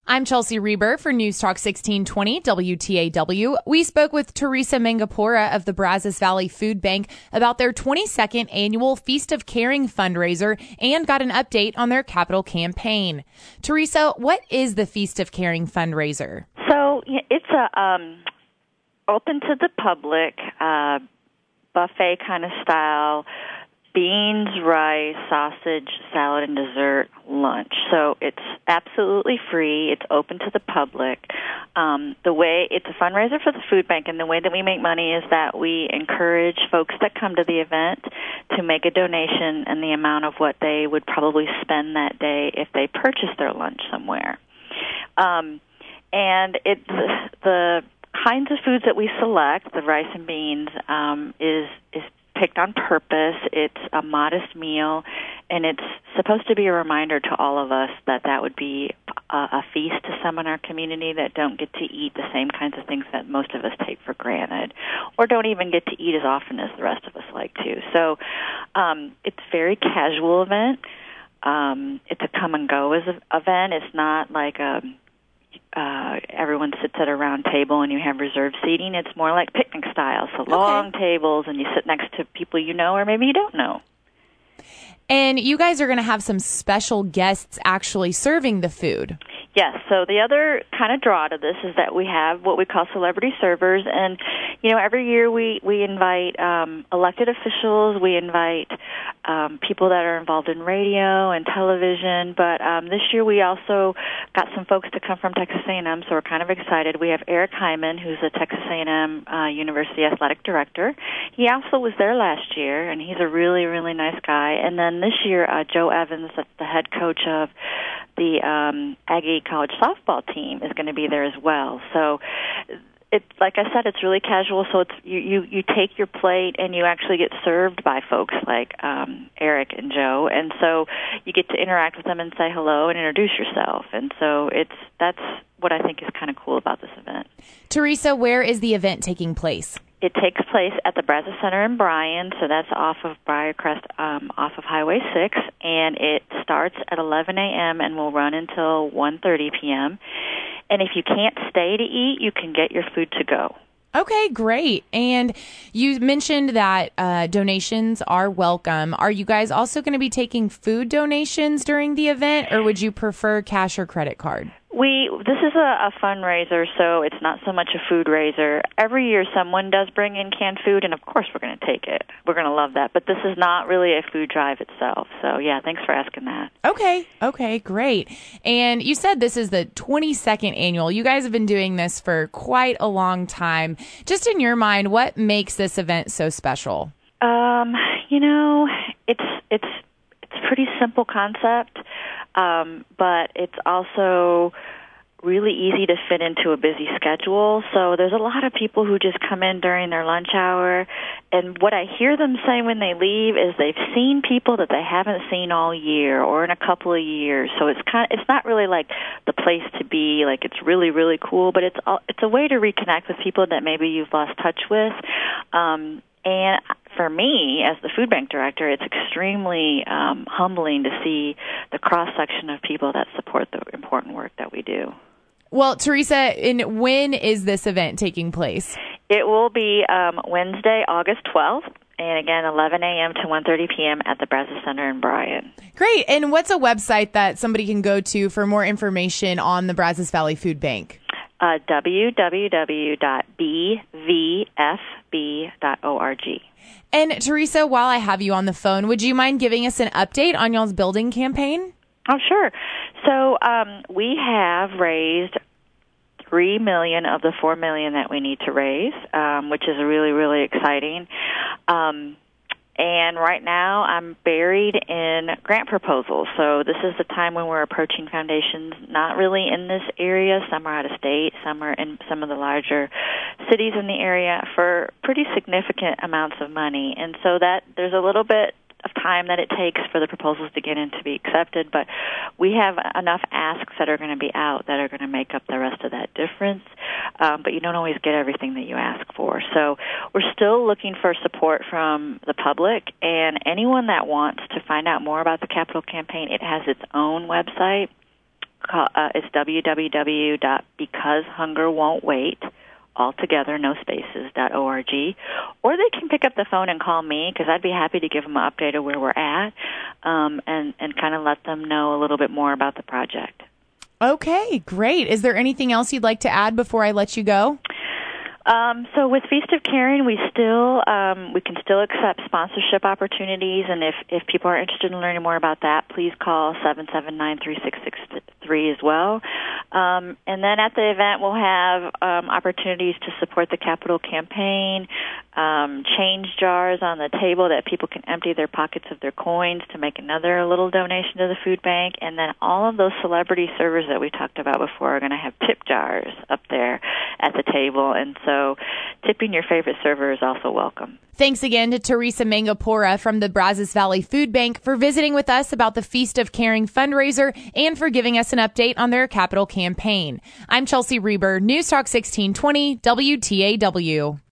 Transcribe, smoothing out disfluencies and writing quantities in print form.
I'm Chelsea Reber for News Talk 1620 WTAW. We spoke with Teresa Mangapora of the Brazos Valley Food Bank about their 22nd annual Feast of Caring fundraiser and got an update on their capital campaign. Teresa, what is the Feast of Caring fundraiser? So it's a open to the public buffet kind of style. Beans, rice, sausage, salad, and dessert lunch. So it's absolutely free. It's open to the public. It's a fundraiser for the food bank, and the way that we make money is that we encourage folks that come to the event to make a donation in the amount of what they would probably spend that day if they purchased their lunch somewhere. And it's the kinds of foods that we select, the rice and beans, is picked on purpose. It's a modest meal, and it's supposed to be a reminder to all of us that would be a feast to some in our community that don't get to eat the same kinds of things that most of us take for granted, or don't even get to eat as often as the rest of us like to. So it's a very casual event. It's a come and go event. It's not like everyone sits at a round table and you have reserved seating. It's more like picnic style, so long tables, and you sit next to people you know or maybe you don't know. And you guys are going to have some special guests actually serving the food. Yes, so the other kind of draw to this is that we have what we call celebrity servers, and every year we invite elected officials, we invite people that are involved in radio and television, but this year we also got some folks to come from Texas A&M, so we're kind of excited. We have Eric Hyman, who's a Texas A&M University athletic director. He also was there last year, and he's a really, really nice guy. And then this year, Joe Evans, that's the head coach of the Aggie College softball team, is going to be there as well. So it's, like I said, it's really casual. So it's you take your plate and you actually get served by folks like Eric and Joe, and so you get to interact with them and say hello and introduce yourself. And so that's what I think is kind of cool about this event. Teresa, where is the event taking place? It takes place at the Brazos Center in Bryan, so that's off of Briarcrest, off of Highway 6, and it starts at 11 a.m. and will run until 1:30 p.m. And if you can't stay to eat, you can get your food to go. Okay, great. And you mentioned that donations are welcome. Are you guys also going to be taking food donations during the event, or would you prefer cash or credit card? This is a fundraiser, so it's not so much a food raiser. Every year someone does bring in canned food, and of course we're going to take it. We're going to love that. But this is not really a food drive itself. So, yeah, thanks for asking that. Okay, great. And you said this is the 22nd annual. You guys have been doing this for quite a long time. Just in your mind, what makes this event so special? It's a pretty simple concept. But it's also really easy to fit into a busy schedule. So there's a lot of people who just come in during their lunch hour, and what I hear them say when they leave is they've seen people that they haven't seen all year or in a couple of years. So it's not really like the place to be, like it's really, really cool, but it's a way to reconnect with people that maybe you've lost touch with. And for me, as the food bank director, it's extremely humbling to see the cross-section of people that support the important work that we do. Well, Teresa, when is this event taking place? It will be Wednesday, August 12th, and again, 11 a.m. to 1:30 p.m. at the Brazos Center in Bryan. Great. And what's a website that somebody can go to for more information on the Brazos Valley Food Bank? www.bvfb.org. And Teresa, while I have you on the phone, would you mind giving us an update on y'all's building campaign? Oh, sure. So we have raised $3 million of the $4 million that we need to raise, which is really, really exciting. And right now I'm buried in grant proposals. So this is the time when we're approaching foundations, not really in this area. Some are out of state, some are in some of the larger cities in the area for pretty significant amounts of money. And so that there's a little bit of time that it takes for the proposals to get in to be accepted, but we have enough asks that are going to be out that are going to make up the rest of that difference, but you don't always get everything that you ask for. So we're still looking for support from the public, and anyone that wants to find out more about the capital campaign, it has its own website, It's www.becausehungerwon'twait, all together, no spaces, .org. Or they can pick up the phone and call me, because I'd be happy to give them an update of where we're at, and kind of let them know a little bit more about the project. Okay, great. Is there anything else you'd like to add before I let you go? So with Feast of Caring, we can still accept sponsorship opportunities, and if people are interested in learning more about that, please call 779-3663 as well. And then at the event, we'll have opportunities to support the capital campaign, change jars on the table that people can empty their pockets of their coins to make another little donation to the food bank, and then all of those celebrity servers that we talked about before are going to have tip jars up there at the table, and so tipping your favorite server is also welcome. Thanks again to Teresa Mangapora from the Brazos Valley Food Bank for visiting with us about the Feast of Caring fundraiser and for giving us an update on their capital campaign. I'm Chelsea Reber, News Talk 1620 WTAW.